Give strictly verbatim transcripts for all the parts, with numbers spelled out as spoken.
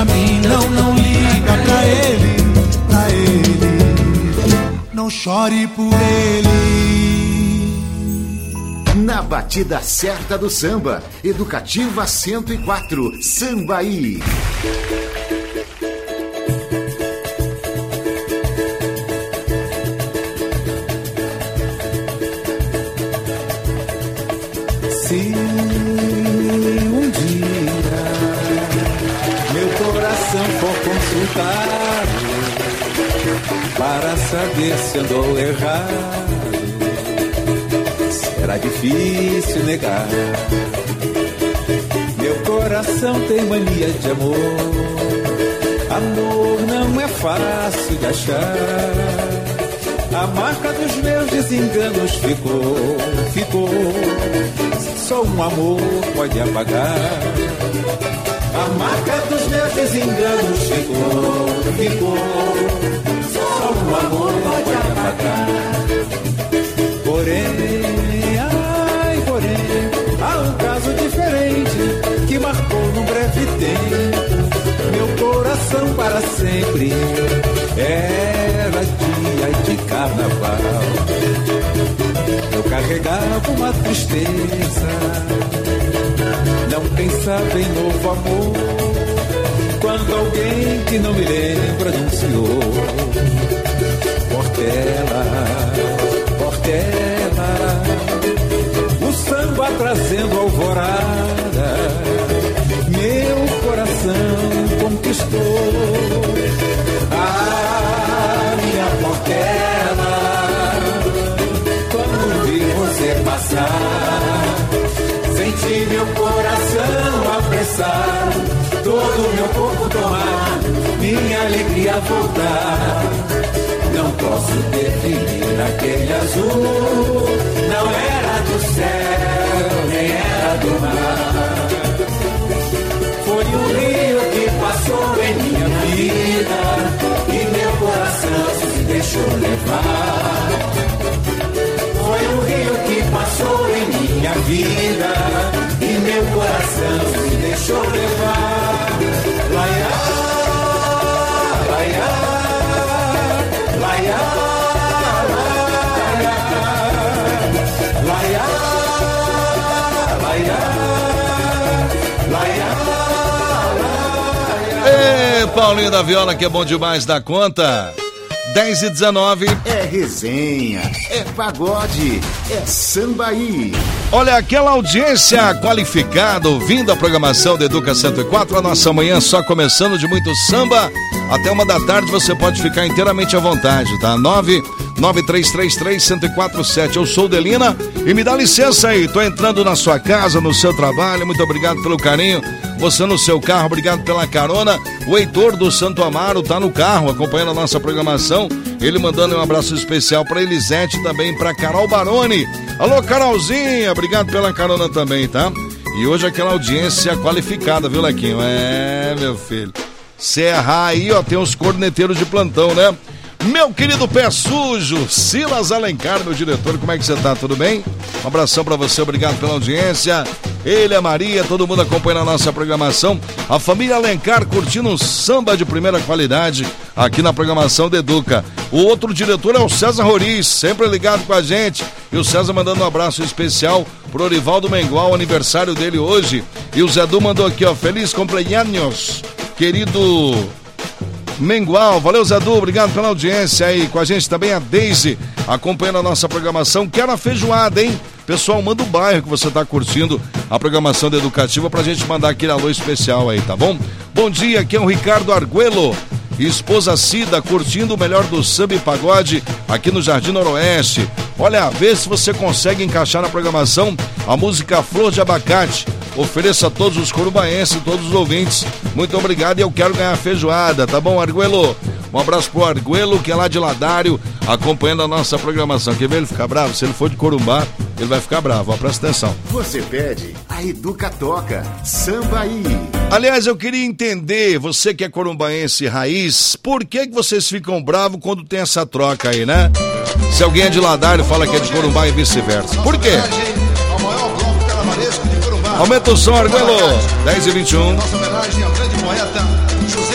mim, não, não liga pra ele, pra ele, não chore por ele. Na batida certa do samba, Educativa cento e quatro, Sambaí. Se um dia meu coração for consultado para saber se andou errado, será difícil negar. Meu coração tem mania de amor. Amor não é fácil de achar. A marca dos meus desenganos ficou, ficou. Só um amor pode apagar. A marca dos meus desenganos ficou, ficou. Só um amor pode apagar. Porém, ai, porém, há um caso diferente que marcou num breve tempo meu coração para sempre. Era dia de carnaval. Eu carregava uma tristeza, não pensava em novo amor, quando alguém que não me lembra anunciou: Portela, Portela, o samba trazendo alvorada, meu coração conquistou. Ah, minha Portela, quando vi você passar, senti meu coração apressar, todo meu corpo tomar, minha alegria voltar. Não posso definir aquele azul, não era do céu, nem era do mar. Foi o rio que passou em minha vida e meu coração se deixou levar. Foi o rio que passou em minha vida e meu coração se deixou levar. Laiá, laiá, laiá, laiá, laiá, laiá, laiá. Ê, Paulinho da Viola, que é bom demais da conta. dez e dezenove. É resenha, é pagode, é Sambaí. Olha, aquela audiência qualificada ouvindo a programação da Educa cento e quatro, a nossa manhã só começando, de muito samba até uma da tarde. Você pode ficar inteiramente à vontade, tá? nove nove três três três, um zero quatro sete. Eu sou o Delina e me dá licença aí, tô entrando na sua casa, no seu trabalho. Muito obrigado pelo carinho. Você no seu carro, obrigado pela carona. O Heitor do Santo Amaro tá no carro acompanhando a nossa programação. Ele mandando um abraço especial pra Elisete e também pra Carol Baroni. Alô, Carolzinha, obrigado pela carona também, tá? E hoje aquela audiência qualificada, viu, Lequinho? É, meu filho. Se errar aí, ó, tem os corneteiros de plantão, né? Meu querido pé sujo, Silas Alencar, meu diretor, como é que você tá? Tudo bem? Um abração pra você, obrigado pela audiência. Ele, a Maria, todo mundo acompanhando a nossa programação. A família Alencar curtindo um samba de primeira qualidade aqui na programação da Educa. O outro diretor é o César Roriz, sempre ligado com a gente. E o César mandando um abraço especial pro Orivaldo Mengual, aniversário dele hoje. E o Zé Du mandou aqui, ó, feliz cumpleaños, querido Mengual. Valeu, Zé Du, obrigado pela audiência aí. Com a gente também a Deise, acompanhando a nossa programação. Quero a feijoada, hein? Pessoal, manda o bairro que você tá curtindo a programação da Educativa pra gente mandar aquele alô especial aí, tá bom? Bom dia, aqui é o Ricardo Arguello e esposa Cida, curtindo o melhor do samba e pagode aqui no Jardim Noroeste. Olha, vê se você consegue encaixar na programação a música Flor de Abacate. Ofereça a todos os corumbaenses e todos os ouvintes. Muito obrigado e eu quero ganhar feijoada, tá bom, Arguello? Um abraço pro Arguello, que é lá de Ladário, acompanhando a nossa programação. Quer ver ele ficar bravo? Se ele for de Corumbá, ele vai ficar bravo, ó, presta atenção. Você pede, a Educa toca, Sambaí. Aliás, eu queria entender, você que é corumbaense raiz, por que que vocês ficam bravos quando tem essa troca aí, né? Se alguém é de Ladário, fala que é de Corumbá e vice-versa. Por quê? Aumenta o som, Arguello. dez e vinte e um. Nossa homenagem ao grande poeta José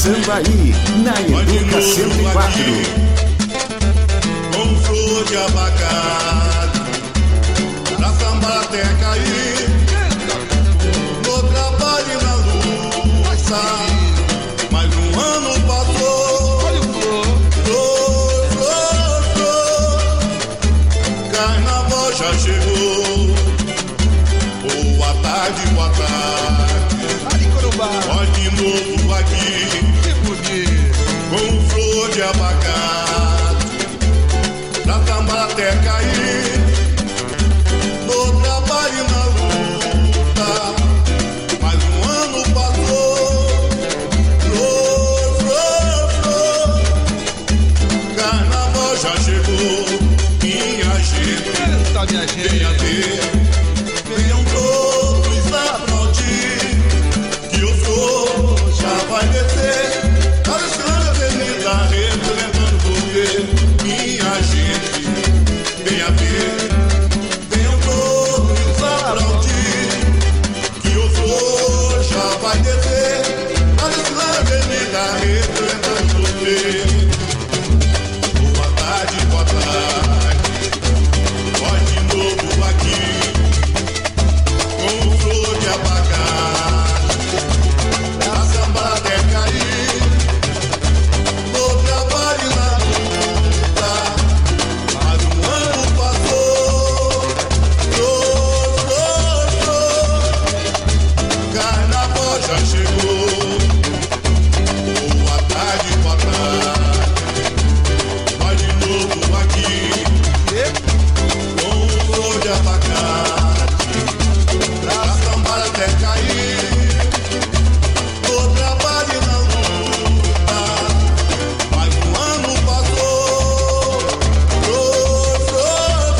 Sambaí, na Educa cento e quatro. Com flor de abacate, pra samba até cair, no trabalho e na luta, mais um ano passou. Olha o flor, flor, flor, flor, carnaval já chegou. Boa tarde, boa tarde. Olha de novo aqui, com flor de abacate, pra tambar até cair, no trabalho e na luta, mais um ano passou. Flor, flor, flor, carnaval já chegou. Minha gente, venha ver, venham todos aplaudir, que o flor já vai descer. Representando você, minha gente, venha ver, venham todos aplaudir, que o flor já vai descer, a desfilar avenida representando você. Boa tarde, boa tarde, pode de novo aqui, com flor de abacate, a samba até cair. Já chegou, boa tarde, boa tarde, vai de novo aqui, com flor de abacate, pra sambar até cair, no trabalho e na luta, mais um ano passou. Flor, flor,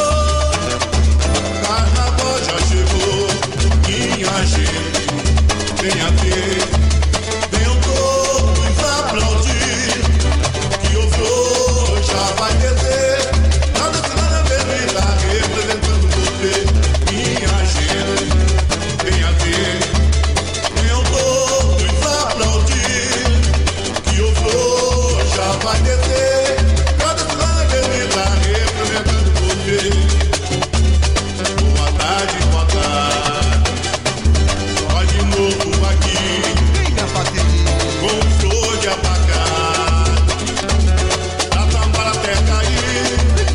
flor, carnaval já chegou, minha gente, venha ver, venham todos aplaudir, que o flor já vai descer, na desfilada avenida representando você, minha gente, venha ver, venham todos aplaudir, que o flor já vai descer, na desfilada avenida representando você. Boa tarde, boa tarde, pode de novo aqui, com flor de abacate, pra tambar até cair,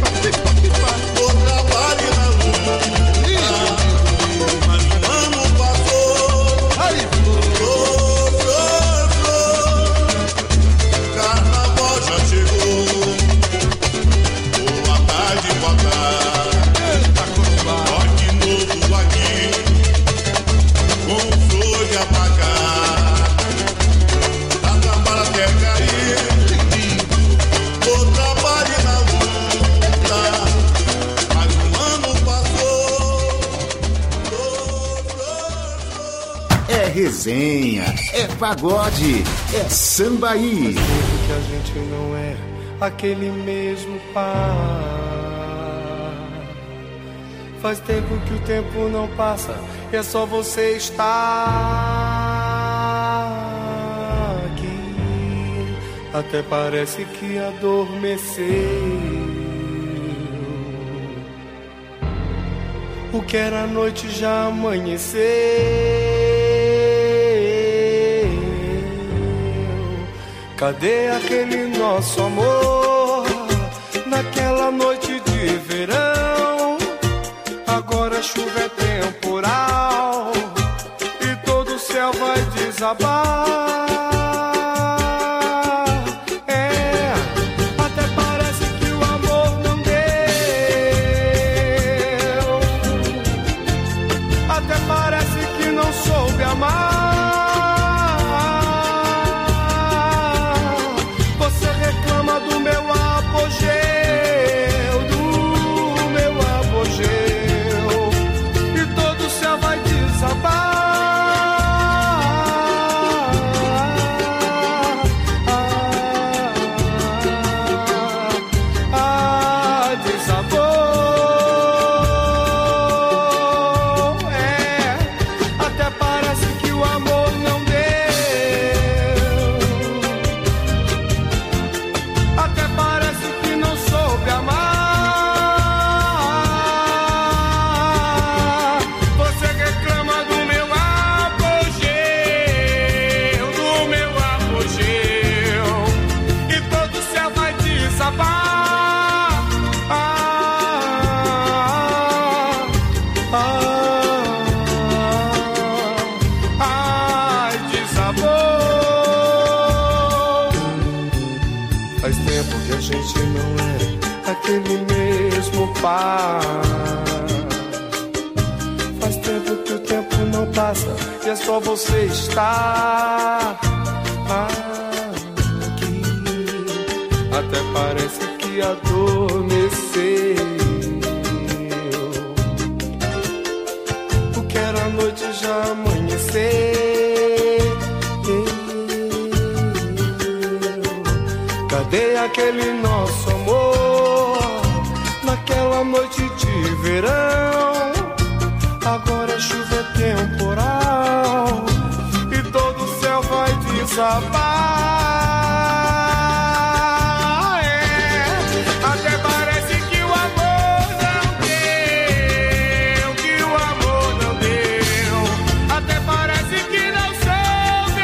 no trabalho e na luta, mas um ano passou. Flor, flor, flor, carnaval já chegou. Boa tarde, boa tarde, pode de novo aqui, com flor de abacate, pra tambar até cair, no trabalho e na luta, mais um ano passou. Flor, flor, flor. É resenha, é pagode, é Sambaí. Faz tempo que a gente não é aquele mesmo par. Faz tempo que o tempo não passa, é só você estar aqui. Até parece que adormeceu. O que era noite já amanheceu. Cadê aquele nosso amor naquela noite de verão? Agora a chuva é temporal e todo o céu vai desabar. É, até parece que o amor não deu. Até parece que não soube amar. Você reclama do meu apogeu, do meu apogeu, e todo o céu vai desabar. Que o porque a gente não é aquele mesmo par. Faz tempo que o tempo não passa e é só você estar aqui. Até parece que adormeceu. O que era noite já amanheceu. Cadê aquele nosso amor naquela noite de verão? Agora a chuva é temporal e todo o céu vai desabar. É. Até parece que o amor não deu, que o amor não deu. Até parece que não soube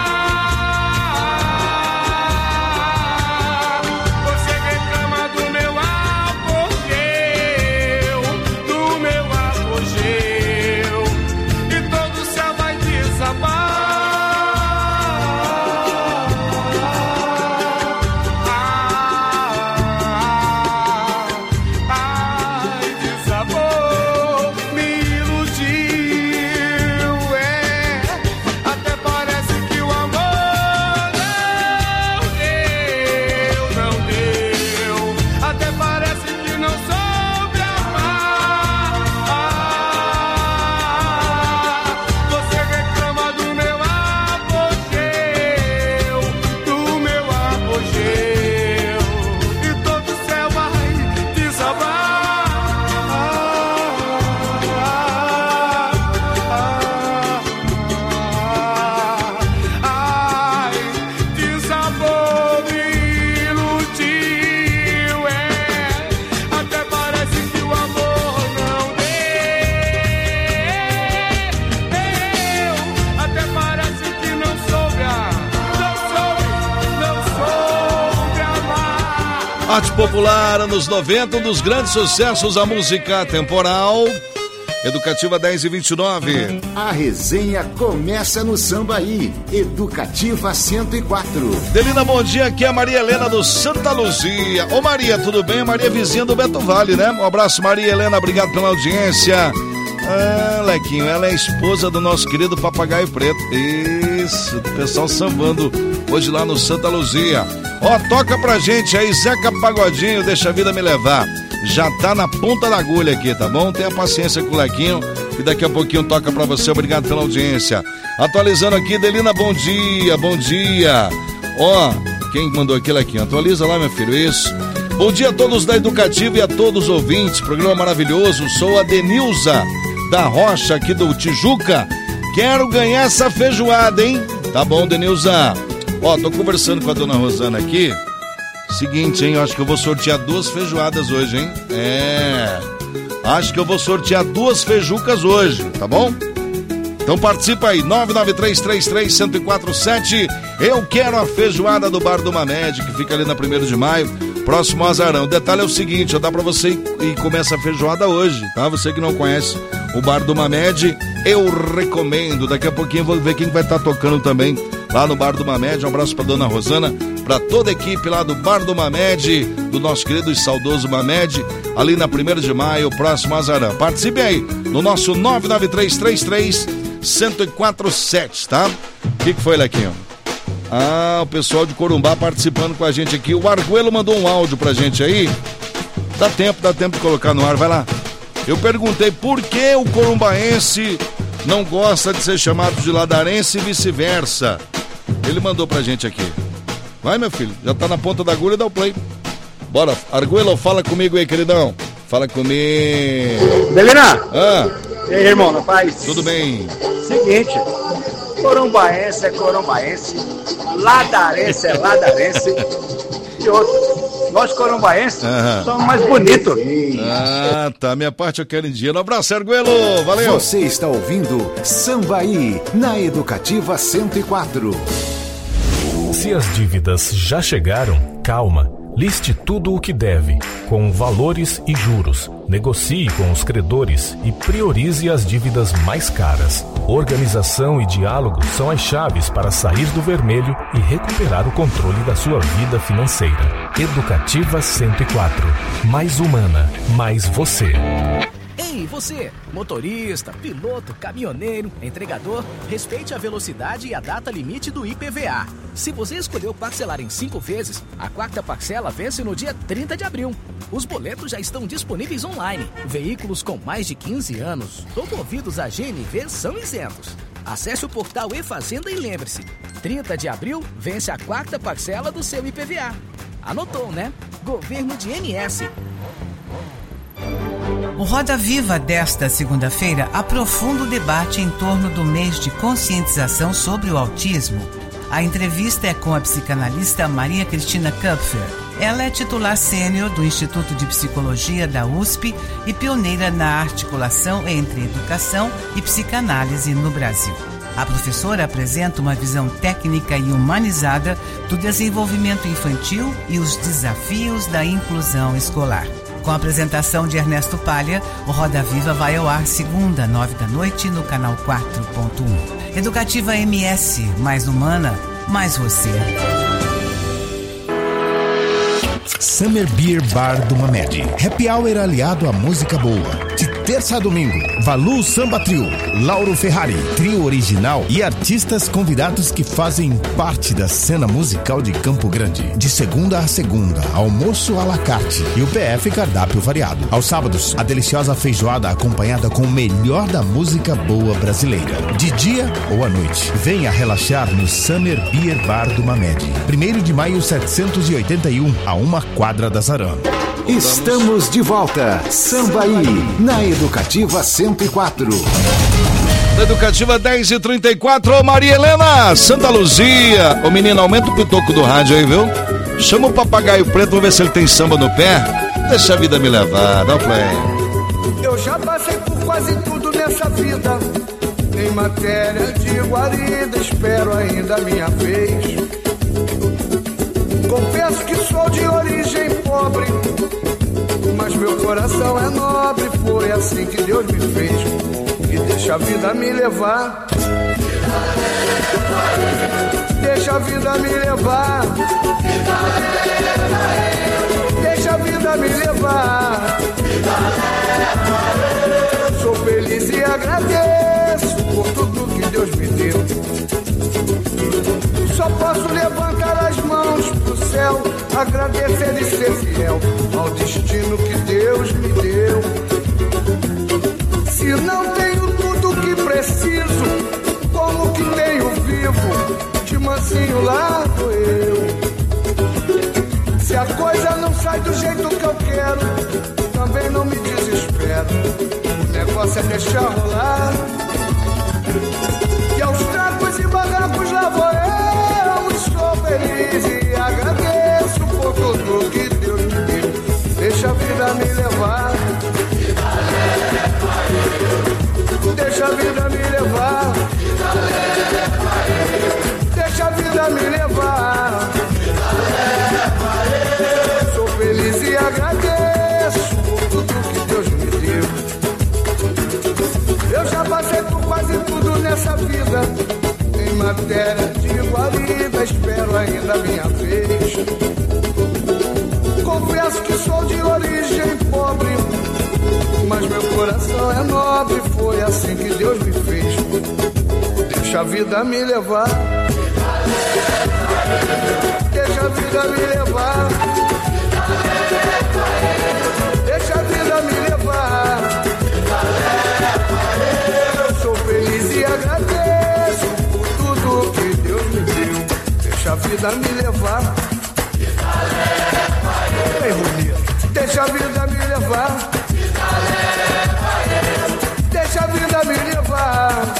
amar. Você reclama do meu apogeu, do meu apogeu, e todo o céu vai desabar. Ai, desabou, me iludiu, é. Até parece que o amor não deu, não deu. Até parece que não soube amar. Você reclama do meu apogeu, do meu apogeu, e todo o céu vai desabar. Ai, desabou, me iludiu, é. Até parece que o amor não deu. Até parece que não soube, a- não soube, não soube amar. Arte popular, anos noventa, um dos grandes sucessos da música temporal. Educativa dez e vinte e nove. A resenha começa no Sambaí. Educativa cento e quatro. Delina, bom dia, aqui é a Maria Helena do Santa Luzia. Ô Maria, tudo bem? Maria é vizinha do Beto Vale, né? Um abraço, Maria Helena, obrigado pela audiência. Ah, Lequinho, ela é esposa do nosso querido Papagaio Preto. Isso, o pessoal sambando hoje lá no Santa Luzia. Ó, toca pra gente aí, Zeca Pagodinho, deixa a vida me levar. Já tá na ponta da agulha aqui, tá bom? Tenha paciência com o Lequinho e daqui a pouquinho toca pra você. Obrigado pela audiência. Atualizando aqui, Delina, bom dia, bom dia. Ó, quem mandou aqui, Lequinho? Atualiza lá, meu filho, isso. Bom dia a todos da Educativa e a todos os ouvintes. Programa maravilhoso. Sou a Denilza da Rocha, aqui do Tijuca. Quero ganhar essa feijoada, hein? Tá bom, Denilza. Ó, tô conversando com a dona Rosana aqui. Seguinte, hein? Eu acho que eu vou sortear duas feijoadas hoje, hein? É. Acho que eu vou sortear duas feijucas hoje, tá bom? Então participa aí, nove nove três três três, um zero quatro sete. Eu quero a feijoada do Bar do Mamed, que fica ali na primeiro de maio, próximo ao Azarão. O detalhe é o seguinte, ó, dá pra você ir e comer essa feijoada hoje, tá? Você que não conhece o Bar do Mamed, eu recomendo. Daqui a pouquinho eu vou ver quem vai estar tocando também lá no Bar do Mamed. Um abraço pra dona Rosana, pra toda a equipe lá do Bar do Mamed, do nosso querido e saudoso Mamed, ali na primeiro de maio, próximo ao Azarão. Participe aí no nosso nove nove três três três, um zero quatro sete, tá? O que, que foi, Lequinho? Ah, o pessoal de Corumbá participando com a gente aqui. O Arguello mandou um áudio pra gente aí. Dá tempo, dá tempo de colocar no ar, vai lá. Eu perguntei por que o corumbaense não gosta de ser chamado de ladarense e vice-versa. Ele mandou pra gente aqui. Vai, meu filho, já tá na ponta da agulha, dá o play. Bora, Arguello, fala comigo aí, queridão. Fala comigo. Delina! Ah, E aí, irmão, na paz? tudo bem? Seguinte, corumbaense é corumbaense, ladarense é ladarense, e outro, nós corumbaenses Aham. somos mais bonitos. Ah, tá, minha parte eu quero em dia. Um abraço, Arguello, valeu. Você está ouvindo Sambaí na Educativa cento e quatro. Se as dívidas já chegaram, calma. Liste tudo o que deve, com valores e juros. Negocie com os credores e priorize as dívidas mais caras. Organização e diálogo são as chaves para sair do vermelho e recuperar o controle da sua vida financeira. Educativa cento e quatro. Mais humana, mais você. Ei, você, motorista, piloto, caminhoneiro, entregador, respeite a velocidade e a data limite do I P V A. Se você escolheu parcelar em cinco vezes, a quarta parcela vence no dia trinta de abril. Os boletos já estão disponíveis online. Veículos com mais de quinze anos ou movidos a G N V são isentos. Acesse o portal e-Fazenda e lembre-se, trinta de abril vence a quarta parcela do seu I P V A. Anotou, né? Governo de M S. O Roda Viva desta segunda-feira aprofunda o debate em torno do mês de conscientização sobre o autismo. A entrevista é com a psicanalista Maria Cristina Kupfer. Ela é titular sênior do Instituto de Psicologia da U S P e pioneira na articulação entre educação e psicanálise no Brasil. A professora apresenta uma visão técnica e humanizada do desenvolvimento infantil e os desafios da inclusão escolar. Com a apresentação de Ernesto Palha, o Roda Viva vai ao ar segunda, nove da noite, no canal quatro ponto um. Educativa M S, mais humana, mais você. Summer Beer Bar do Mamed. Happy Hour aliado à música boa. De terça a domingo, Valu Samba Trio, Lauro Ferrari, trio original e artistas convidados que fazem parte da cena musical de Campo Grande. De segunda a segunda, almoço à la carte e o P F cardápio variado. Aos sábados, a deliciosa feijoada acompanhada com o melhor da música boa brasileira. De dia ou à noite, venha relaxar no Summer Beer Bar do Mamed. primeiro de maio setecentos e oitenta e um, a uma quadra da Zaran. Estamos de volta. Sambaí, na Educativa cento e quatro. Na Educativa dez e trinta e quatro, ô Maria Helena, Santa Luzia. Ô menino, aumenta o pitoco do rádio aí, viu? Chama o papagaio preto, vamos ver se ele tem samba no pé. Deixa a vida me levar, dá o play. Eu já passei por quase tudo nessa vida. Em matéria de guarida, espero ainda a minha vez. Confesso que sou de origem pobre, mas meu coração é nobre. Foi assim que Deus me fez. E deixa a vida me levar. Deixa a vida me levar. Deixa a vida me levar. Sou feliz e agradeço por tudo que Deus me deu. Só posso levantar as mãos pro céu, agradecer e ser fiel ao destino que Deus me deu. Se não tenho tudo que preciso, como que tenho vivo, de mansinho lá tô eu. Se a coisa não sai do jeito que eu quero, também não me desespero. O negócio é deixar rolar. E aos trancos e barrancos lá vou eu, estou feliz e agradeço por tudo que Deus me deu. Deixa a vida me levar. Deixa a vida me levar. Deixa a vida me levar. Sou feliz e agradeço por tudo que Deus me deu. Eu já passei por quase tudo nessa vida. Em matéria de guarida, espero ainda a minha vez. Confesso que sou de origem pobre, mas meu coração é nobre. Foi assim que Deus me fez. Deixa a vida me levar. Deixa a vida me levar. Deixa a vida me levar. Eu sou feliz e agradeço por tudo que Deus me deu. Deixa a vida me levar. Ei, bonito. Deixa a vida me levar. Deixa a vida me levar.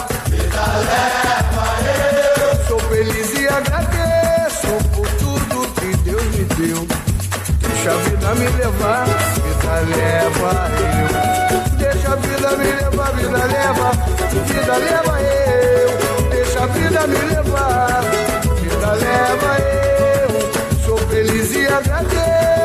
Eu sou feliz e agradeço por tudo que Deus me deu. Deixa a vida me levar, vida leva eu. Deixa a vida me levar, vida leva, vida leva eu. Deixa a vida me levar, vida leva eu. Sou feliz e agradeço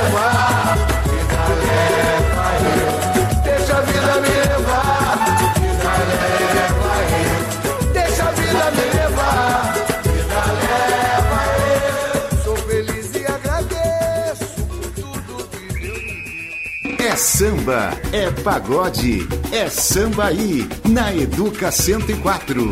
levar, vida leva eu. Deixa a vida me levar, vida leva eu. Deixa a vida me levar, vida leva eu. Sou feliz e agradeço por tudo que Deus me deu. É samba, é pagode, é Sambaí, na Educa cento e quatro.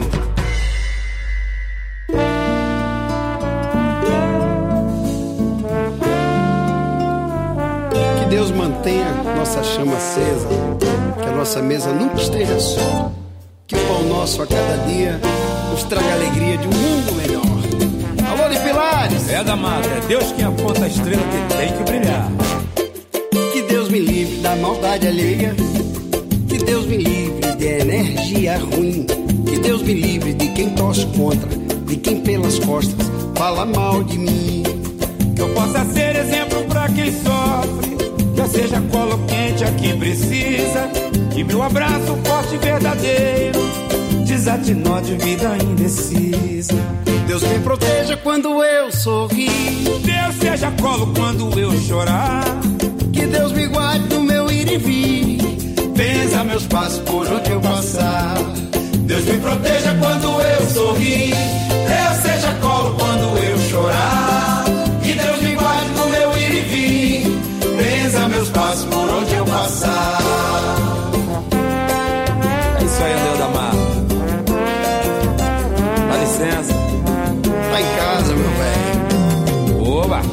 Que Deus mantenha nossa chama acesa, que a nossa mesa nunca esteja só, que o pão nosso a cada dia nos traga a alegria de um mundo melhor. Alô de Pilares! É da mata, é Deus quem aponta a estrela que tem que brilhar. Que Deus me livre da maldade alheia, que Deus me livre de energia ruim, que Deus me livre de quem torce contra, de quem pelas costas fala mal de mim. Que eu possa ser exemplo pra quem sofre, que eu seja colo quente a quem precisa, que meu abraço forte e verdadeiro desate nó de vida indecisa. Deus me proteja quando eu sorrir, Deus seja colo quando eu chorar, que Deus me guarde do meu ir e vir, benza meus passos por onde eu passar. Deus me proteja quando eu sorrir, Deus seja colo quando eu chorar, que Deus me guarde do meu ir e vir, benza meus passos por onde eu passar. É isso aí, André da Mar. Dá licença. Tá em casa, meu velho. Oba!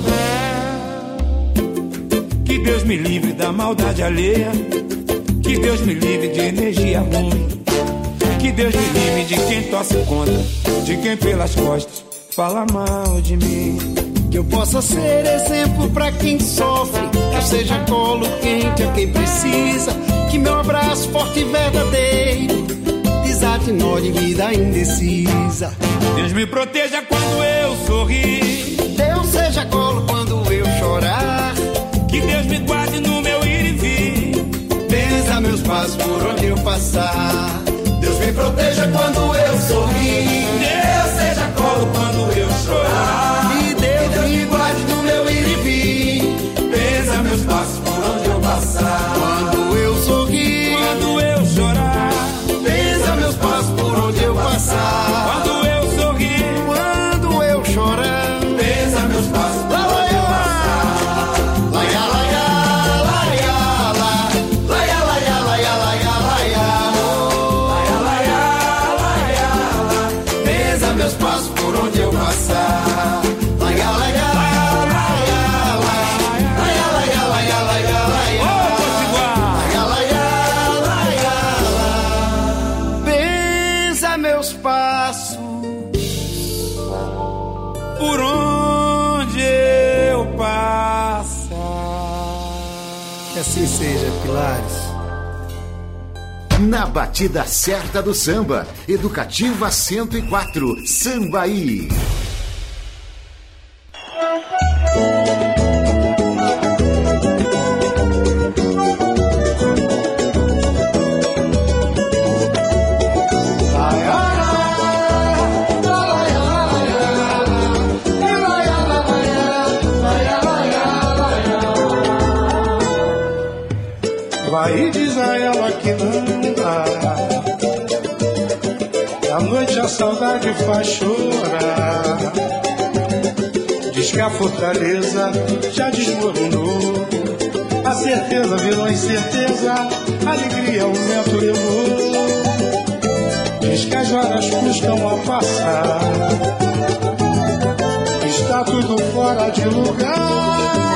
Que Deus me livre da maldade alheia, que Deus me livre de energia ruim, que Deus me livre de quem torce contra, de quem pelas costas fala mal de mim. Que eu possa ser exemplo pra quem sofre, que eu seja colo quente a quem precisa, que meu abraço forte e verdadeiro desate nó de vida indecisa. Deus me proteja quando eu sorrir, Deus seja colo quando eu chorar, que Deus me guarde no meu ir e vir, benza meus passos por onde eu passar. Deus me proteja quando eu sorrir, Deus seja colo quando eu chorar, e Deus, Deus me guarde no meu ir e vir, benza meus passos por onde eu passar. Quando eu sorrir, quando eu chorar, benza meus passos por onde eu passar. Quando eu sorrir, quando eu chorar, benza meus passos por onde eu passar. Laia, laia, laia, laia, laia, laia, laia, laia, laia, benza meus passos por onde eu passar. Laia, laia, laia, laia, laia, laia, laia, laia, benza meus passos por onde eu passar. Que assim seja, Pilares. Na batida certa do samba, Educativa cento e quatro, Sambaí. Vai e diz a ela que não dá, à noite a saudade faz chorar. Diz que a fortaleza já desmoronou, a certeza virou incerteza, a alegria o vento levou. Diz que as horas custam a passar, está tudo fora de lugar,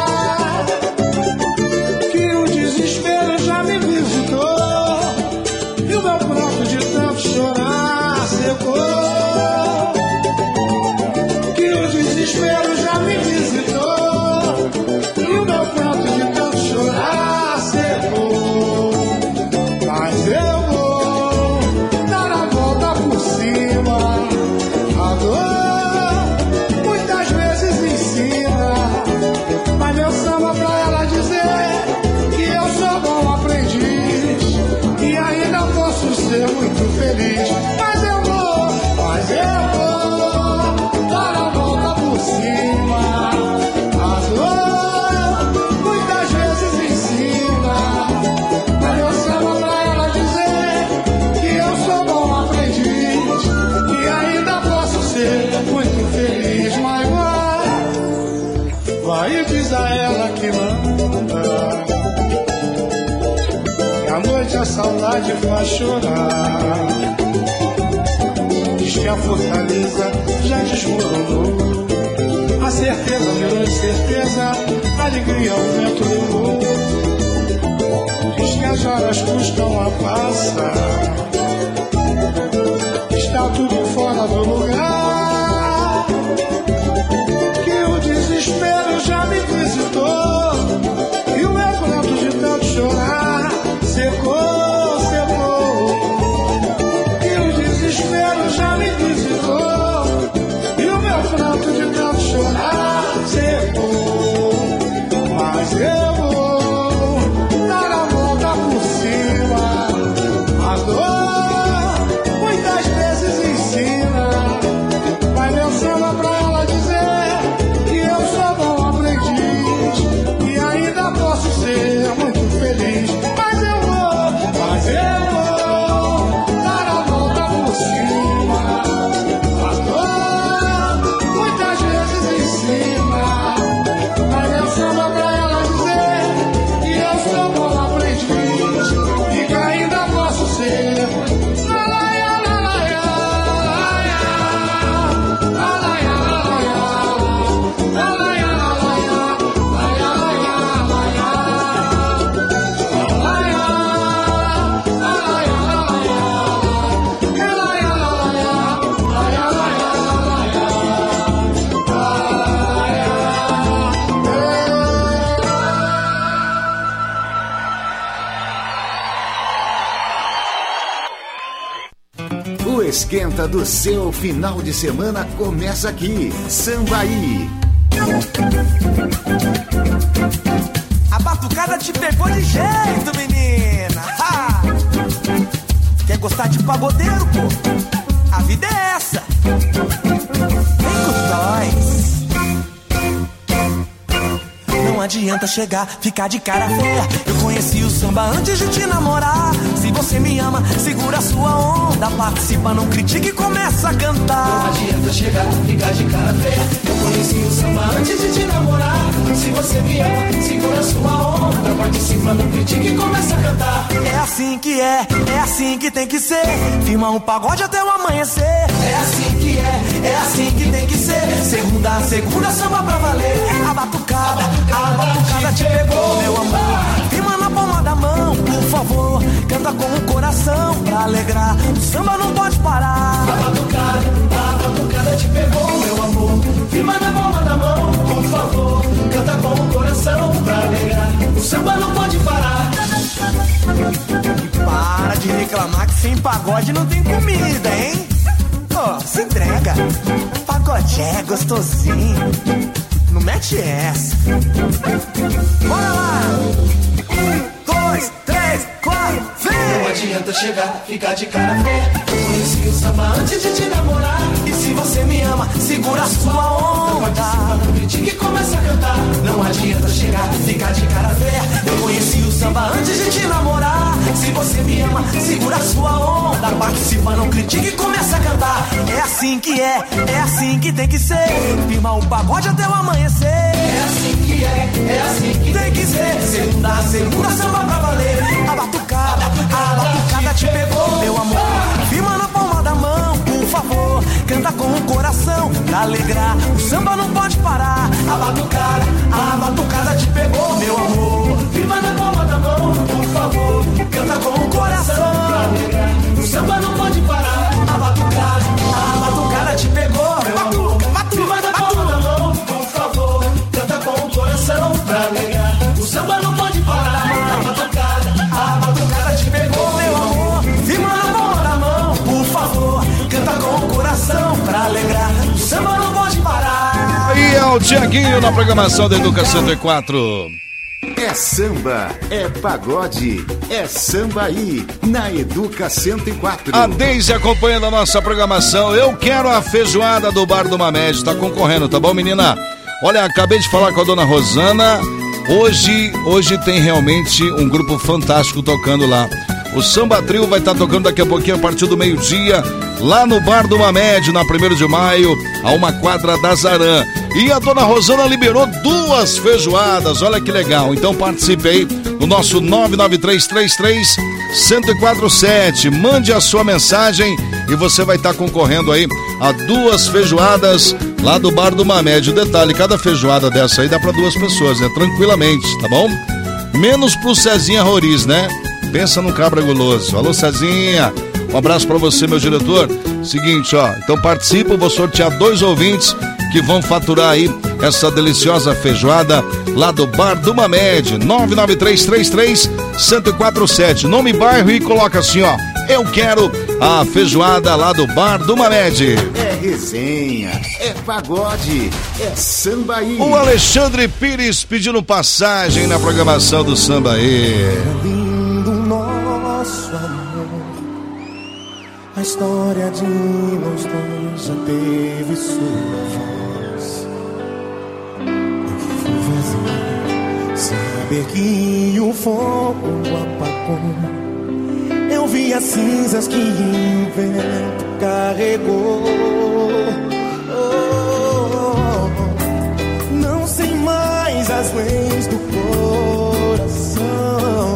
que o desespero já me visitou e o meu pranto de tanto chorar secou. Que o desespero já me visitou e o meu pranto de tanto chorar secou. Mas eu vou dar a volta por cima, a dor muitas vezes ensina, mas meu saudade faz chorar. Diz que a fortaleza já desmoronou. A certeza virou incerteza, a alegria o vento levou. Diz que as horas custam a passar. Está tudo fora do lugar. Que o desespero já me visitou. E o meu pranto de tanto chorar secou, secou. E o desespero já me visitou. E o meu pranto de tanto chorar secou. Mas eu vou dar a volta por cima. A dor muitas vezes ensina. Vai meu samba pra ela dizer que eu sou bom aprendiz e ainda posso ser muito feliz. Mas eu vou, mas eu vou dar a volta por cima. A dor muitas vezes ensina. Vai meu samba pra ela dizer que eu sou bom aprendiz e que ainda posso ser. O esquenta do seu final de semana começa aqui. Sambaí. A batucada te pegou de jeito, menina. Ha! Quer gostar de pagodeiro, pô? A vida é essa. Vem com nós. Não adianta chegar, ficar de cara feia. Eu conheci o samba antes de te namorar. Se você me ama, segura sua onda. Participa, não critique e começa a cantar. Não adianta chegar, ficar de cara feia. Eu conheci o samba antes de te namorar. Se você me ama, segura sua onda. Participa, não critique e começa a cantar. É assim que é, é assim que tem que ser. Firma um pagode até o amanhecer. É assim que é, é assim que tem que ser. Segunda a segunda, samba pra valer. A batucada, a batucada te pegou, meu amor. Firma na palma da mão, por favor. Canta com o coração pra alegrar. O samba não pode parar. A batucada, a batucada te pegou, meu amor. Firma na palma da mão, por favor. Canta com o coração pra alegrar. O samba não pode parar. E para de reclamar que sem pagode não tem comida, hein? Ó, oh, se entrega. Pagode é gostosinho. Não mete essa. Bora lá! Um, dois, três, quatro, vem! Não adianta chegar, ficar de cara feia. Eu conheci o samba antes de te namorar. E se você me ama, segura a sua onda. Participa, não critique e começa a cantar. Não adianta chegar, ficar de cara feia. Eu conheci o samba antes de te namorar. Se você me ama, segura a sua onda. Participa, não critique e começa a cantar. É assim que é, é assim que tem que ser. Firma o pagode até o amanhecer. É assim que é, é assim que tem que ser. Segunda a segunda, samba pra valer. A batucada, a batucada te pegou, meu amor. Firma na palma da mão, por favor. Canta com o coração pra alegrar. O samba não pode parar. A batucada, a batucada te pegou, meu amor. Firma na palma da mão, por favor. Canta com o coração pra alegrar. O samba não pode parar. A batucada, a batucada te pegou, meu amor. Firma na palma da mão, por favor. Canta com o coração pra alegrar. O samba não pode parar. A batucada, a batucada te pegou, meu amor. Firma na palma da mão, por favor. Canta com o coração pra alegrar. O samba não pode parar. Aí é o Tiaguinho na programação da Educa cento e quatro. É samba, é pagode, é Sambaí, na Educa cento e quatro. A Deise acompanhando a nossa programação. Eu quero a feijoada do Bar do Mamed. Tá concorrendo, tá bom, menina? Olha, acabei de falar com a dona Rosana. Hoje, hoje tem realmente um grupo fantástico tocando lá. O Samba Trio vai estar tocando daqui a pouquinho, a partir do meio-dia, lá no Bar do Mamed, na primeiro de maio, a uma quadra da Zarã. E a dona Rosana liberou duas feijoadas, olha que legal. Então participe aí no nosso nove nove três três três um zero quatro sete. Mande a sua mensagem e você vai estar concorrendo aí a duas feijoadas lá do Bar do Mamed. O detalhe, cada feijoada dessa aí dá para duas pessoas, né? Tranquilamente, tá bom? Menos pro Cezinha Roriz, né? Pensa num cabra guloso. Alô, Cezinha, um abraço pra você, meu diretor. Seguinte, ó, então participa, vou sortear dois ouvintes que vão faturar aí essa deliciosa feijoada lá do Bar do Mamed. Nove nove três três três um zero quatro sete. Nome, bairro e coloca assim, ó: eu quero a feijoada lá do Bar do Mamed. É resenha, é pagode, é sambaí. O Alexandre Pires pedindo passagem na programação do Sambaí. Lindo nosso amor, a história de nós dois já teve sua voz. O que foi vazio, saber que o fogo apagou. Eu vi as cinzas que o vento carregou. Oh, não sei mais as leis do coração.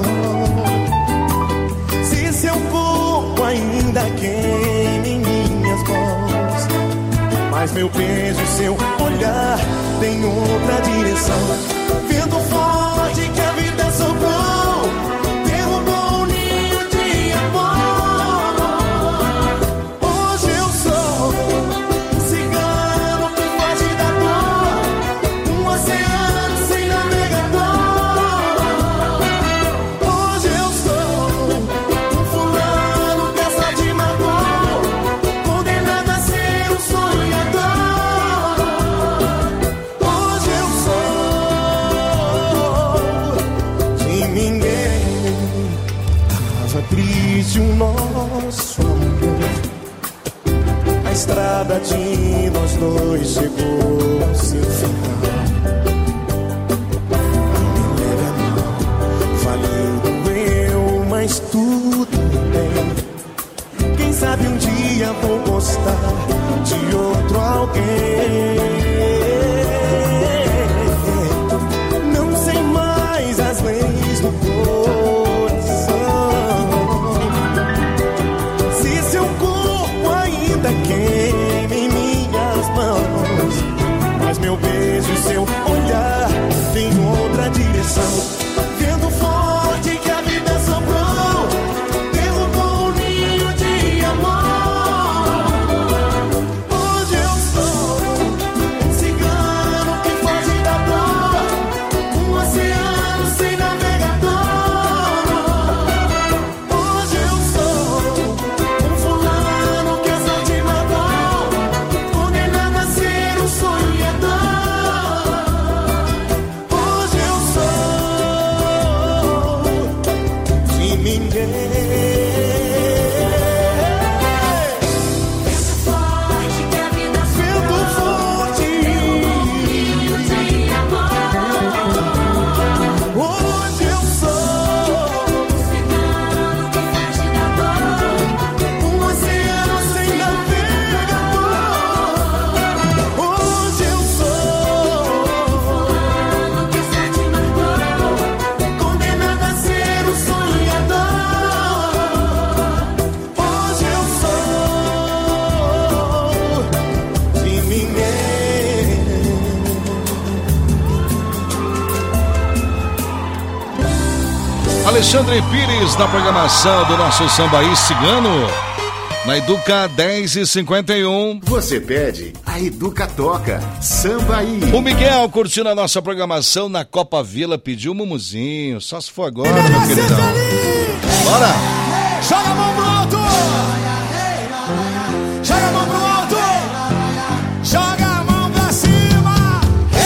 Se seu corpo ainda queima em minhas mãos, mas meu peso e seu olhar tem outra direção. Vento forte que a vida soprou, derrubou o ninho de amor. Hoje eu sou um cigano que foge da dor, um oceano sem navegador. Hoje eu sou um fulano que a sorte matou, condenado a ser um sonhador. Hoje eu sou de ninguém. Tava triste o nosso amor, a estrada de nós dois chegou ao seu final. Não me leve a mal, valeu, doeu, mas tudo bem. Quem sabe um dia vou gostar de outro alguém. Não sei mais as leis do coração. Se seu corpo ainda queima em minhas mãos, mas meu beijo e seu olhar tem outra direção. Vento forte que a vida soprou, derrubou o ninho de amor. Hoje eu sou um cigano que foge da dor, um oceano sem navegador. Hoje eu sou um fulano que a sorte matou, condenado a ser um sonhador. Hoje eu sou de ninguém. Vento forte que a vida soprou, de amor. Hoje eu sou um cigano que foge da dor, um oceano sem navegador. Hoje eu sou um fulano que a sorte matou, condenado a ser um sonhador. Hoje eu sou de ninguém. Alexandre Pires na programação do nosso Sambaí Cigano, na Educa dez e cinquenta e um. Você pede, a Educa toca. Sambaí. O Miguel curtindo a nossa programação na Copa Vila, pediu um mumuzinho, só se for agora, meu queridão. Bora! Joga a mão pro alto! Joga a mão pro alto! Joga a mão pra cima!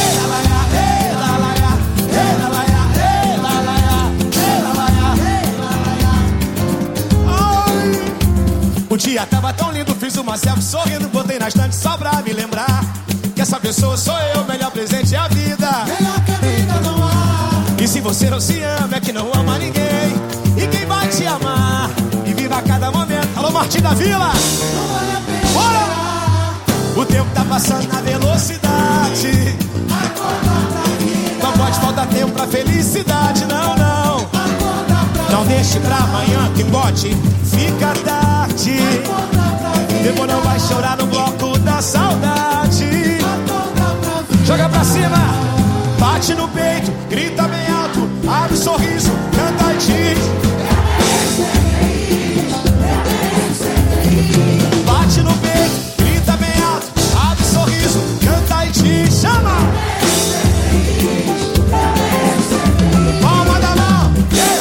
Ai. O dia tava tão lindo, fiz uma selfie sorrindo, botei na estante só pra me lembrar que essa pessoa sou eu, o melhor presente é a vida. Melhor que a vida não há. E se você não se ama, é que não ama ninguém. E quem vai te amar? E viva cada momento. Alô, Martim da Vila! Bora! O tempo tá passando na velocidade. Não pode faltar tempo pra felicidade, não, não. Não deixe pra amanhã que pode ficar tarde. Depois não vai chorar no bloco da saudade. Joga pra cima, bate no peito, grita bem alto, abre o sorriso, canta e diz. Bate no peito, grita bem alto, abre o sorriso, canta e diz. Chama! Palma da mão.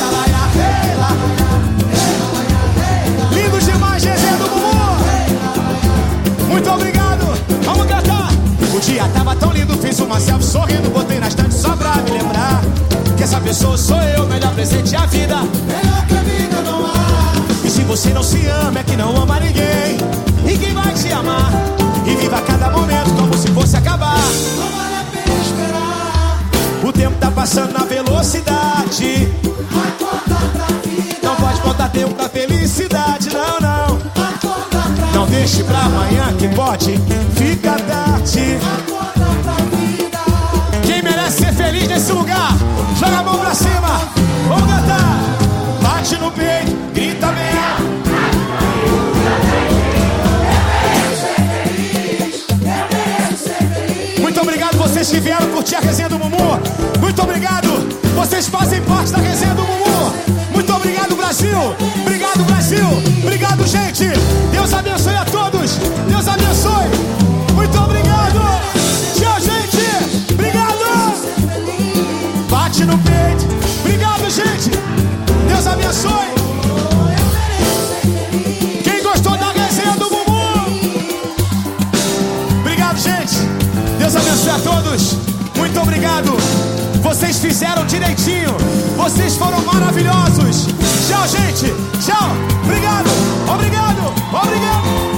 Lindo demais, Zezé do Bumbum. Muito obrigado, vamos cantar. O dia tava tão lindo, fiz uma selfie sorrindo, botei na estante só pra me lembrar que essa pessoa sou eu, melhor presente a vida. Melhor que a vida não há. E se você não se ama, é que não ama ninguém. Ninguém vai te amar. E viva cada momento como se fosse acabar. Não vale a pena esperar. O tempo tá passando na velocidade. Acorda pra vida. Não pode botar tempo pra felicidade, não, não. Acorda pra Não vida. Deixe pra amanhã que pode ficar tarde. Acorda pra vida. Quem merece ser feliz nesse lugar, joga a mão pra cima. Vamos cantar. Bate no peito, grita bem alto. Muito obrigado vocês que vieram curtir a resenha do Mumu. Muito obrigado, vocês fazem parte da resenha do Mumu. Muito obrigado, Brasil. Obrigado, Brasil. Obrigado, gente. Deus abençoe a todos. Deus abençoe. Muito obrigado. Tchau, gente. Obrigado. Bate no peito. Obrigado, gente. Deus abençoe. Quem gostou da resenha do Mumu? Obrigado, gente. Deus abençoe a todos. Muito obrigado. Vocês fizeram direitinho. Vocês foram maravilhosos. Tchau, gente. Tchau. Obrigado. Obrigado. Obrigado.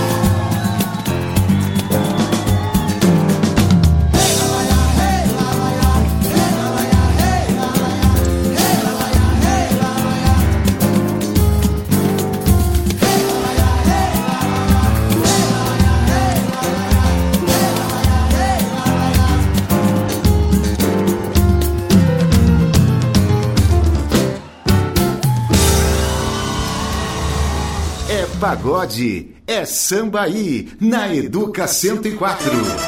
Pagode é samba aí, na Educa cento e quatro.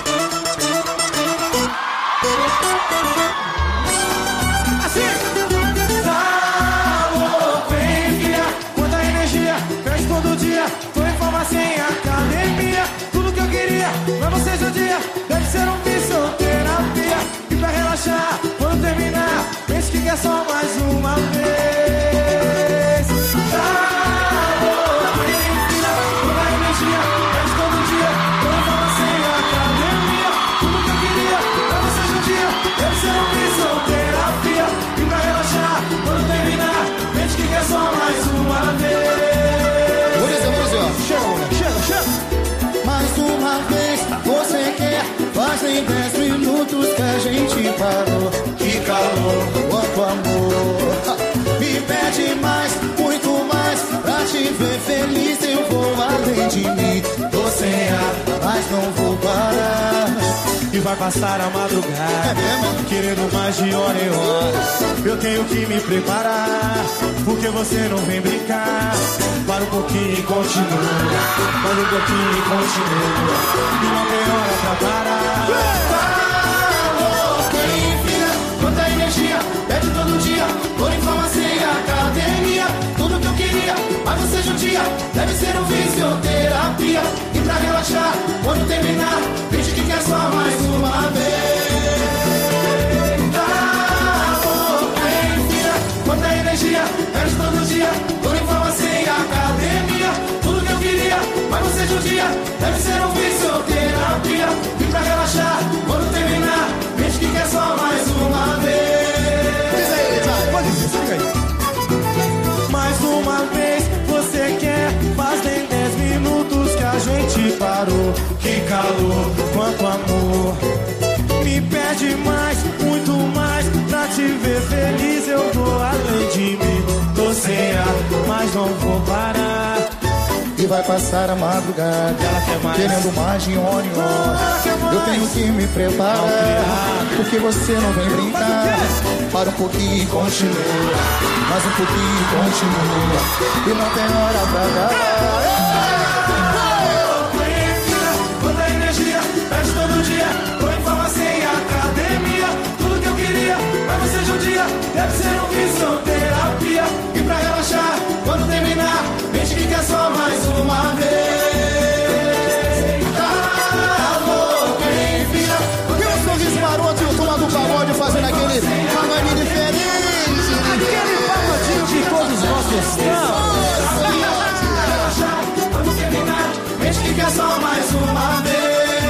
Assim! Alô, vem filha, quanta energia, fez todo dia, tô em farmácia em academia, tudo que eu queria, pra vocês o dia, deve ser um fisioterapia, e pra relaxar, quando terminar, pense que quer só mais uma vez. Só mais uma vez. Muriza, Muriza, chega, chega, chega. Mais uma vez, você quer? Fazem dez minutos que a gente parou. Que calor, quanto amor. Me pede mais, muito mais. Pra te ver feliz eu vou além de mim. Tô sem ar, mas não vou parar. E vai passar a madrugada, é querendo mais de hora em hora. Eu tenho que me preparar, porque você não vem brincar. Para um pouquinho e continua, para um pouquinho e continua. E não tem hora pra parar. Alô, quem filha, quanta energia, pede todo dia. Tô em farmácia e academia, tudo que eu queria, mas você judia. Deve ser um fisioterapia. E pra relaxar, quando terminar, finge que quer só mais uma vez. Alô, quem filha, quanta energia, pede todo dia. Tô em farmácia e academia, tudo que eu queria, mas você judia. Deve ser um fisioterapia. E pra relaxar, quando terminar, finge que quer só mais uma vez. Diz aí, vai, pode dizer, fica aí. Mais uma vez, você quer? Faz nem dez minutos que a gente parou. Que calor, quanto amor. Me pede mais, muito mais. Pra te ver feliz eu vou além de mim. Tô sem ar, mas não vou parar. E e vai passar a madrugada querendo mais de on e on. Eu tenho que me preparar, porque você não vem brincar. Para um pouquinho e continua, mais um pouquinho e continua, e não tem hora pra acabar. Quanta energia, pede todo dia, tô em farmácia e academia. Tudo que eu queria, mas você judia, deve ser um fisioterapia. E pra relaxar, quando terminar, mente que quer só mais uma vez. Tá louco, hein, filha? E o sorriso maroto e o turma do pagode fazendo aquele pagode diferente. Aquele pagodinho que todos nós gostamos. Quando terminar, mente que quer só mais uma vez.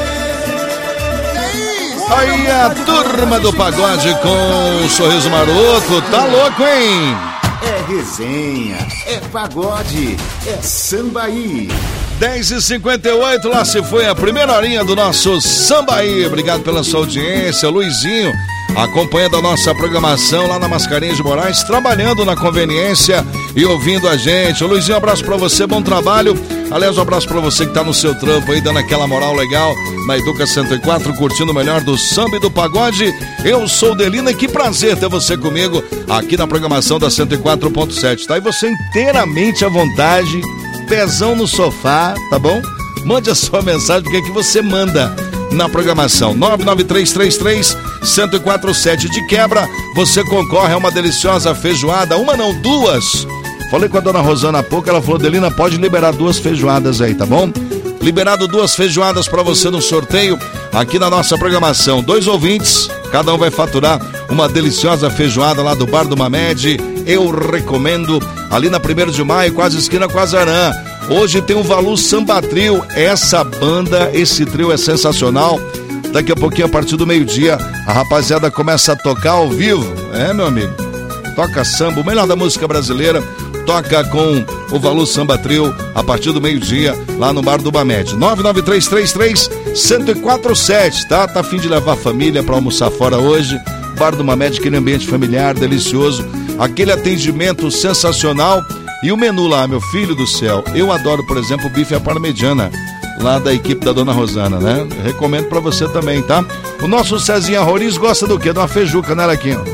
Aí a turma do pagode com o sorriso maroto, tá louco, hein? É resenha, é pagode, é Sambaí. dez e cinquenta e oito, lá se foi a primeira horinha do nosso Sambaí. Obrigado pela sua audiência, Luizinho, acompanhando a nossa programação lá na Mascarenhas de Moraes, trabalhando na conveniência e ouvindo a gente. Ô, Luizinho, um abraço pra você, bom trabalho. Aliás, um abraço pra você que tá no seu trampo aí, dando aquela moral legal na Educa cento e quatro, curtindo o melhor do samba e do pagode. Eu sou o Delina e que prazer ter você comigo aqui na programação da cento e quatro ponto sete, tá? E você inteiramente à vontade, pezão no sofá, tá bom? Mande a sua mensagem, porque aqui você manda na programação nove nove três três três, um zero quatro sete. De quebra, você concorre a uma deliciosa feijoada, uma não, duas. Falei com a dona Rosana há pouco, ela falou, Delina, pode liberar duas feijoadas aí, tá bom? Liberado duas feijoadas para você no sorteio aqui na nossa programação. Dois ouvintes, cada um vai faturar uma deliciosa feijoada lá do Bar do Mamed. Eu recomendo, ali na primeiro de maio, quase esquina com Azarã. Hoje tem o Valu Samba Trio. Essa banda, esse trio é sensacional. Daqui a pouquinho, a partir do meio-dia, a rapaziada começa a tocar ao vivo. É, meu amigo? Toca samba, o melhor da música brasileira. Toca com o Valu Samba Trio a partir do meio-dia lá no Bar do Bamed. nove nove três três três, um zero quatro sete, tá? Tá a fim de levar a família pra almoçar fora hoje. Bar do Bamed, aquele ambiente familiar, delicioso. Aquele atendimento sensacional. E o menu lá, meu filho do céu. Eu adoro, por exemplo, o bife à parmegiana, lá da equipe da dona Rosana, né? Eu recomendo pra você também, tá? O nosso Cezinha Roriz gosta do quê? De uma feijuca, né, Lequinho?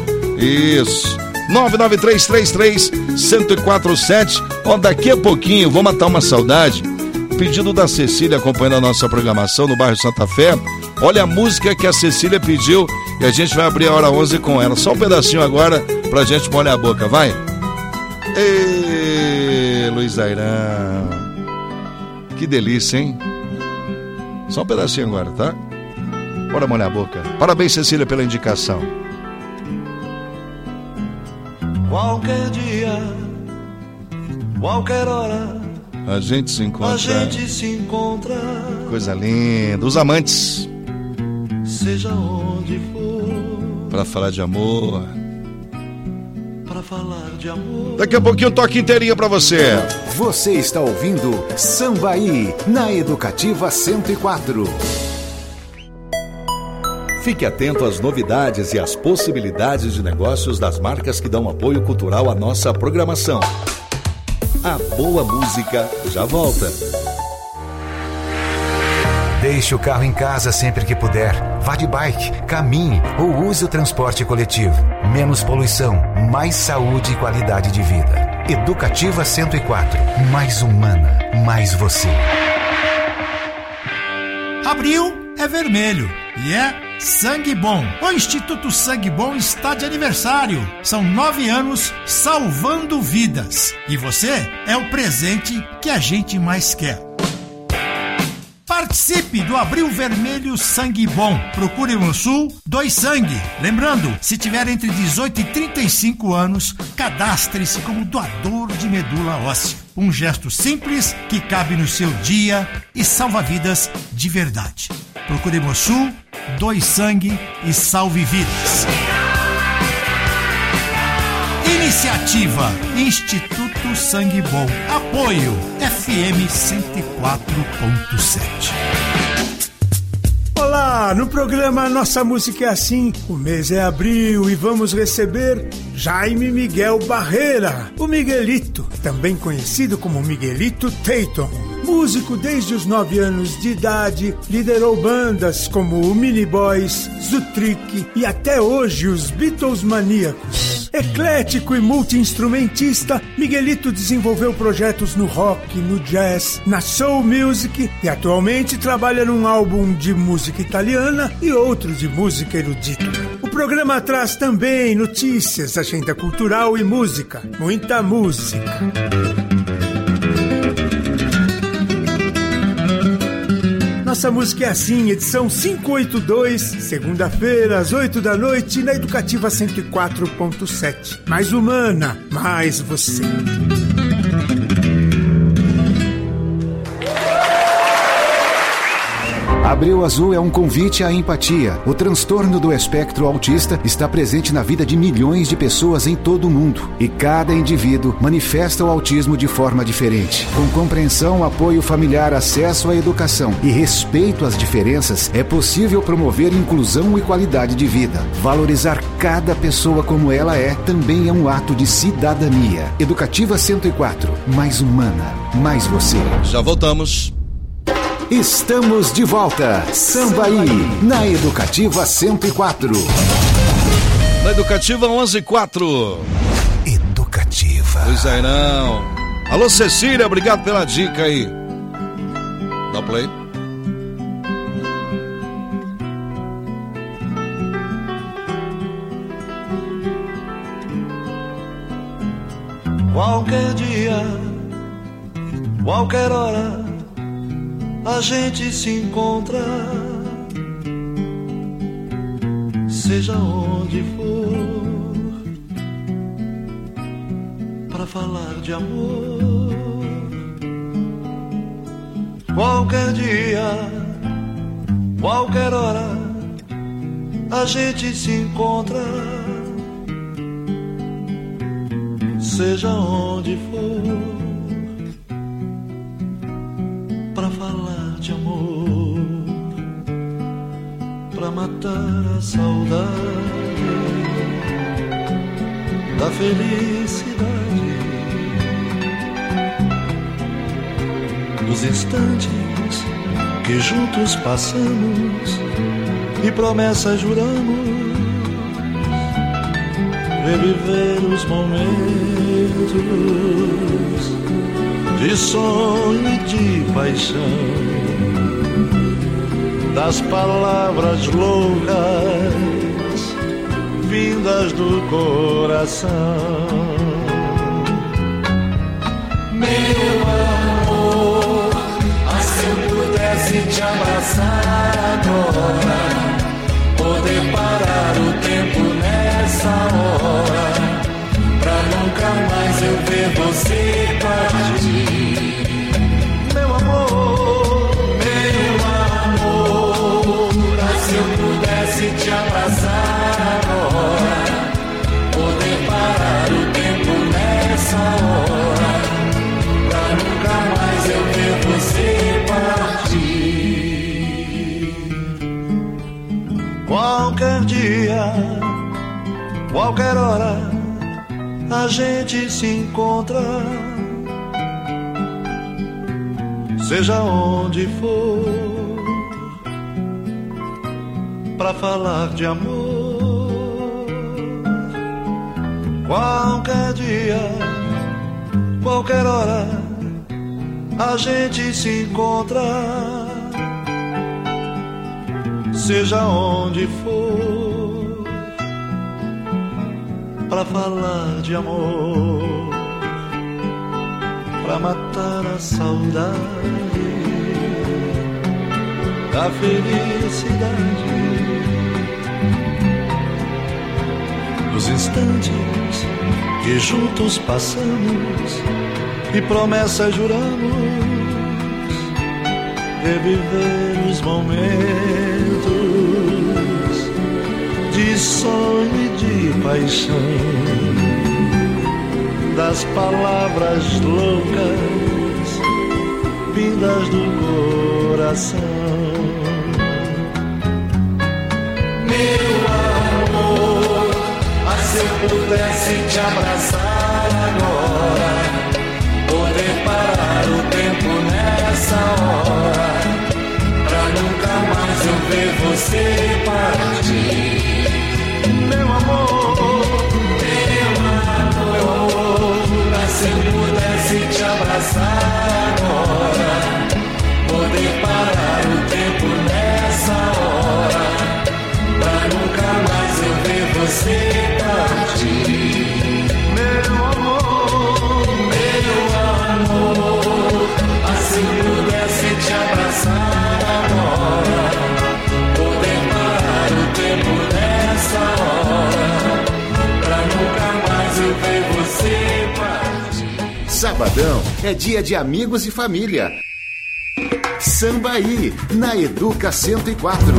Isso. nove nove três três três, um zero quatro sete. Ó, daqui a pouquinho, vou matar uma saudade. Pedido da Cecília, acompanhando a nossa programação no bairro Santa Fé. Olha a música que a Cecília pediu e a gente vai abrir a hora onze com ela. Só um pedacinho agora pra gente molhar a boca, vai? Ê, Luiz Airão. Que delícia, hein? Só um pedacinho agora, tá? Bora molhar a boca. Parabéns, Cecília, pela indicação. Qualquer dia, qualquer hora, a gente se encontra. a gente se encontra. Coisa linda. Os amantes. Seja onde for. Pra falar de amor. Pra falar de amor. Daqui a pouquinho toque inteirinho pra você. Você está ouvindo Sambaí na Educativa cento e quatro. Fique atento às novidades e às possibilidades de negócios das marcas que dão apoio cultural à nossa programação. A boa música já volta. Deixe o carro em casa sempre que puder. Vá de bike, caminhe ou use o transporte coletivo. Menos poluição, mais saúde e qualidade de vida. Educativa cento e quatro. Mais humana, mais você. Abril é vermelho e é Sangue Bom. O Instituto Sangue Bom está de aniversário. São nove anos salvando vidas. E você é o presente que a gente mais quer. Participe do Abril Vermelho Sangue Bom. Procure no Sul Dois Sangue. Lembrando, se tiver entre dezoito e trinta e cinco anos, cadastre-se como doador de medula óssea. Um gesto simples que cabe no seu dia e salva vidas de verdade. Procure no Sul Dois Sangue e salve vidas. Iniciativa Instituto Sangue Bom. Apoio F M cento e quatro ponto sete. Olá, no programa Nossa Música é Assim, o mês é abril e vamos receber Jaime Miguel Barreira, o Miguelito, também conhecido como Miguelito Tayton. Músico desde os nove anos de idade, liderou bandas como o Mini Boys, Zutrick e até hoje os Beatles Maníacos. Eclético e multi-instrumentista, Miguelito desenvolveu projetos no rock, no jazz, na soul music e atualmente trabalha num álbum de música italiana e outro de música erudita. O programa traz também notícias, agenda cultural e música. Muita música. Nossa Música é Assim, edição quinhentos e oitenta e dois, segunda-feira, às oito da noite, na Educativa cento e quatro ponto sete. Mais humana, mais você. Abril Azul é um convite à empatia. O transtorno do espectro autista está presente na vida de milhões de pessoas em todo o mundo. E cada indivíduo manifesta o autismo de forma diferente. Com compreensão, apoio familiar, acesso à educação e respeito às diferenças, é possível promover inclusão e qualidade de vida. Valorizar cada pessoa como ela é também é um ato de cidadania. Educativa cento e quatro. Mais humana, mais você. Já voltamos. Estamos de volta. Sambaí, na Educativa cento e quatro. Na Educativa onze e quatro. Educativa. Pois aí não. Alô, Cecília, obrigado pela dica aí. Dá play. Qualquer dia, qualquer hora, a gente se encontra, seja onde for, para falar de amor. Qualquer dia, qualquer hora, a gente se encontra, seja onde for, para falar de amor, para matar a saudade da felicidade, dos instantes que juntos passamos e promessas juramos, reviver os momentos de sonho e de paixão, das palavras loucas vindas do coração. Meu amor, ah, se eu pudesse te abraçar agora, poder parar o tempo nessa hora, pra nunca mais eu ver você partir. Meu amor, meu amor, ah, se eu pudesse te abraçar agora, poder parar o tempo nessa hora, pra nunca mais eu ver você partir. Qualquer dia, qualquer hora, a gente se encontra, seja onde for, pra falar de amor. Qualquer dia, qualquer hora, a gente se encontra, seja onde for, pra falar de amor, pra matar a saudade da felicidade, dos instantes que juntos passamos e promessas juramos, reviver os momentos de sonho e de paixão, das palavras loucas vindas do coração. Meu amor, ah, se eu pudesse te abraçar agora, poder parar o tempo nessa você partir. Meu amor, meu amor, se eu pudesse te abraçar agora, poder parar o tempo nessa hora, pra nunca mais eu ver você partir. Meu amor, meu amor, assim pudesse te abraçar agora, poder parar o tempo nessa hora, pra nunca mais eu ver você partir. Sabadão é dia de amigos e família. Sambaí, na Educa cento e quatro.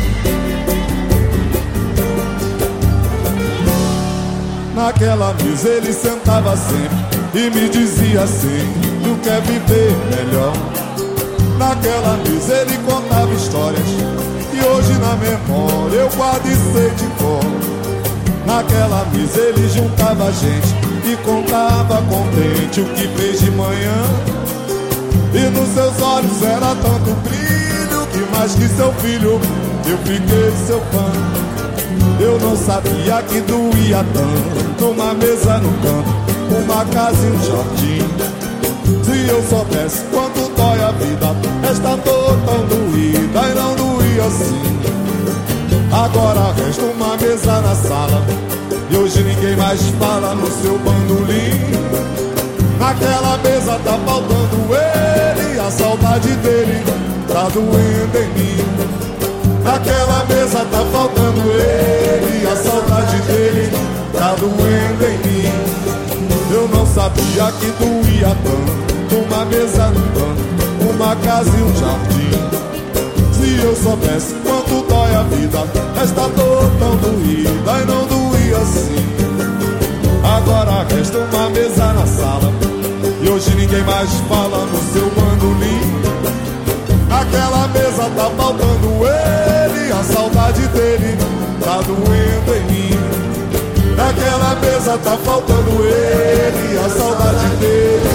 Naquela mesa ele sentava sempre e me dizia assim: tu quer viver melhor? Naquela mesa ele contava histórias que hoje na memória eu guardo e sei de cor. Naquela mesa ele juntava gente e contava contente o que fez de manhã. E nos seus olhos era tanto brilho que mais que seu filho eu fiquei seu fã. Eu não sabia que doía tanto uma mesa no canto, uma casa e um jardim. Se eu soubesse quanto dói a vida, esta dor tão doída e não doía assim. Agora resta uma mesa na sala e hoje ninguém mais fala no seu bandolim. Naquela mesa tá faltando ele, a saudade dele tá doendo em mim. Naquela mesa tá faltando ele, a saudade dele tá doendo em mim. Eu não sabia que doía tanto uma mesa no canto, uma casa e um jardim. Se eu soubesse quanto dói a vida, esta dor tão doída e não doía assim. Agora resta uma mesa na sala e hoje ninguém mais fala no seu bandolim. Naquela mesa tá faltando ele, a saudade dele tá doendo em mim. Naquela mesa tá faltando ele, a saudade dele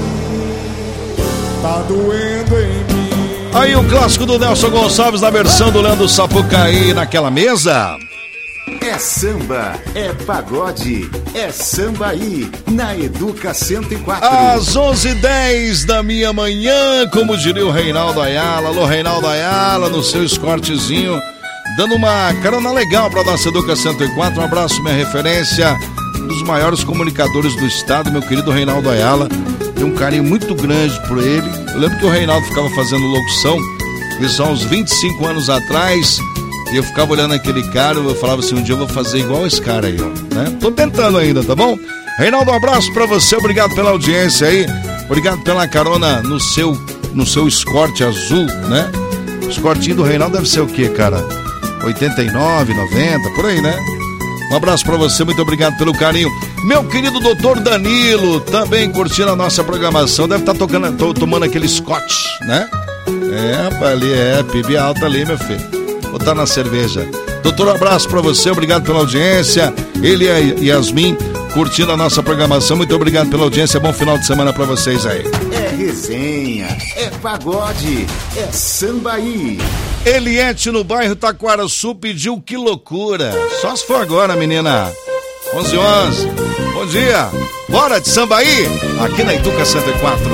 tá doendo em mim. Aí o clássico do Nelson Gonçalves na versão do Leandro Sapucaí, Naquela Mesa. É samba, é pagode, é Sambaí, na Educa cento e quatro. Às onze e dez da minha manhã, como diria o Reinaldo Ayala. Alô, Reinaldo Ayala, no seu escortezinho, dando uma carona legal para nossa Educa cento e quatro. Um abraço, minha referência, um dos maiores comunicadores do estado, meu querido Reinaldo Ayala. Tenho um carinho muito grande por ele. Eu lembro que o Reinaldo ficava fazendo locução, isso há uns vinte e cinco anos atrás. E eu ficava olhando aquele cara, eu falava assim, um dia eu vou fazer igual esse cara aí, ó, né? Tô tentando ainda, tá bom? Reinaldo, um abraço pra você, obrigado pela audiência aí, obrigado pela carona no seu, no seu escorte azul, né? O escortinho do Reinaldo deve ser o quê, cara? oitenta e nove, noventa, por aí, né? Um abraço pra você, muito obrigado pelo carinho. Meu querido doutor Danilo, também curtindo a nossa programação, deve estar tá tocando, tô, tomando aquele scotch, né? É, rapaz, ali é, pibe alta ali, meu filho. Botar na cerveja. Doutor, um abraço pra você, obrigado pela audiência. Ele e a Yasmin curtindo a nossa programação. Muito obrigado pela audiência. Bom final de semana pra vocês aí. É resenha, é pagode, é Sambaí. Eliette no bairro Taquaraçu pediu Que Loucura. Só se for agora, menina. onze e onze. Bom dia. Bora de Sambaí, aqui na Educa cento e quatro.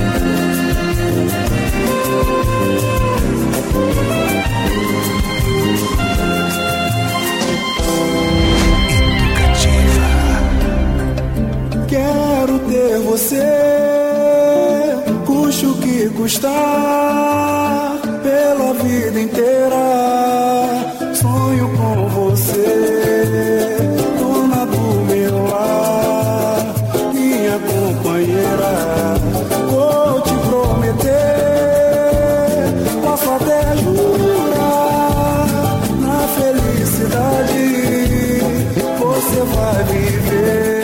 Quero ter você, custe o que custar, pela vida inteira. Sonho com você, dona do meu lar, minha companheira. Vou te prometer, posso até jurar, na felicidade você vai viver.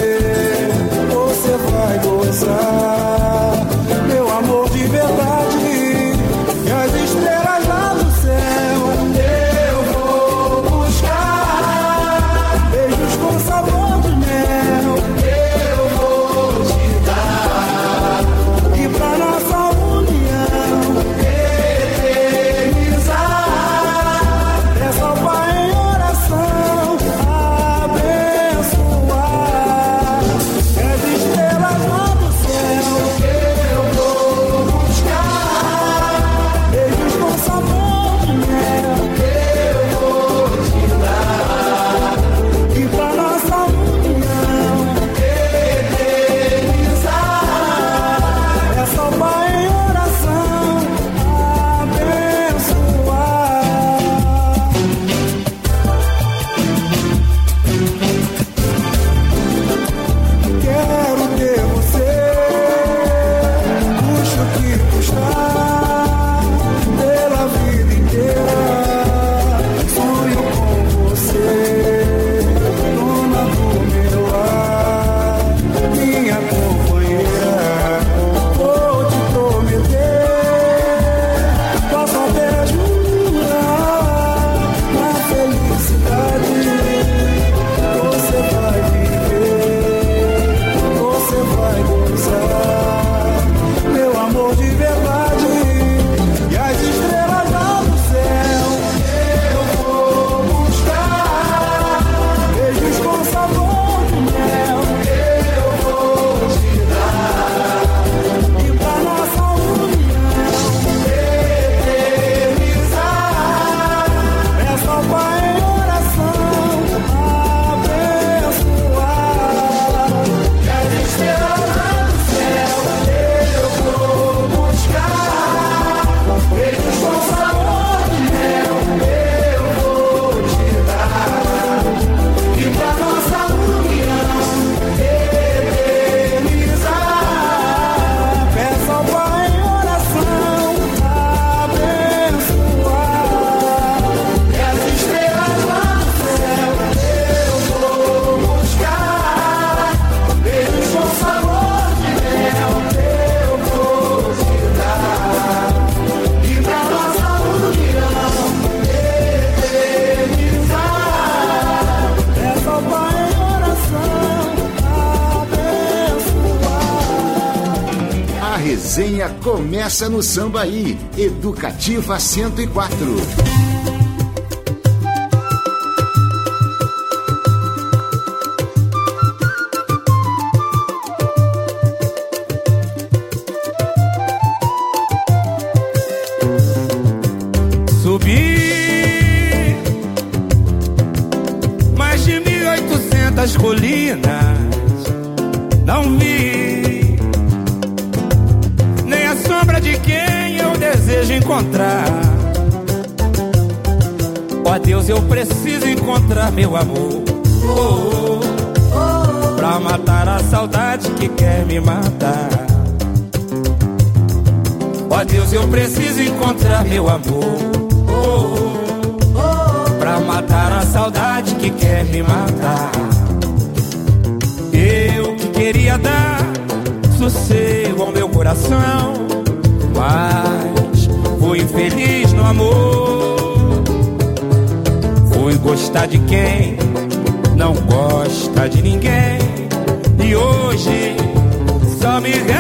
Vai gozar, meu amor de verdade. resenha começa no Sambaí, Educativa cento e quatro. Subi mais de mil e oitocentas colinas, não vi nem a sombra de quem eu desejo encontrar. Ó Deus, eu preciso encontrar meu amor, oh, oh, pra matar a saudade que quer me matar. Ó Deus, eu preciso encontrar meu amor, oh, oh, pra matar a saudade que quer me matar. Eu que queria dar sossego ao meu coração, mas fui infeliz no amor. Fui gostar de quem não gosta de ninguém, e hoje só me resta